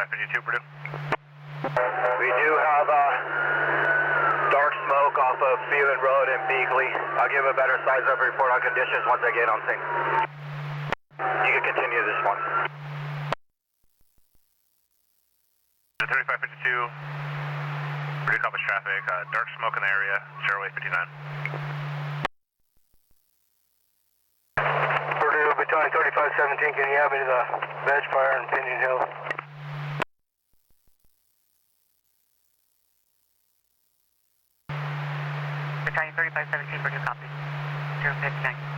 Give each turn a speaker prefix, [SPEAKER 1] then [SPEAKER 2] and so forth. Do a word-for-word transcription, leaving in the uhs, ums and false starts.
[SPEAKER 1] fifty-two, Purdue.
[SPEAKER 2] We do have uh, dark smoke off of Phelan Road in Beakley. I'll give a better size up report on conditions once I get on scene. You can continue this one.
[SPEAKER 1] thirty-five fifty-two, Purdue Compass traffic, uh, dark smoke in the area, zero eight fifty-nine.
[SPEAKER 2] Purdue, Battalion thirty-five seventeen, can you have me to the veg fire in Pinion Hill?
[SPEAKER 3] Battalion thirty-five seventeen, Purdue copy, zero fifty-nine.